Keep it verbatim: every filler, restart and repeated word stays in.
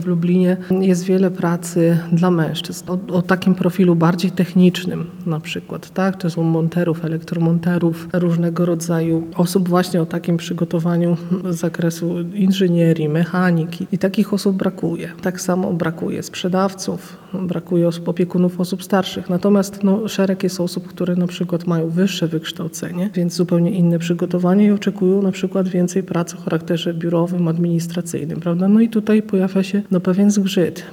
W Lublinie jest wiele pracy dla mężczyzn o, o takim profilu bardziej technicznym na przykład, tak? To są monterów, elektromonterów, różnego rodzaju osób właśnie o takim przygotowaniu z zakresu inżynierii, mechaniki i takich osób brakuje. Tak samo brakuje sprzedawców, brakuje osób, opiekunów osób starszych. Natomiast no, szereg jest osób, które na przykład mają wyższe wykształcenie, więc zupełnie inne przygotowanie i oczekują na przykład więcej pracy o charakterze biurowym, administracyjnym, prawda? No i tutaj pojawia się no, pewien zgrzyt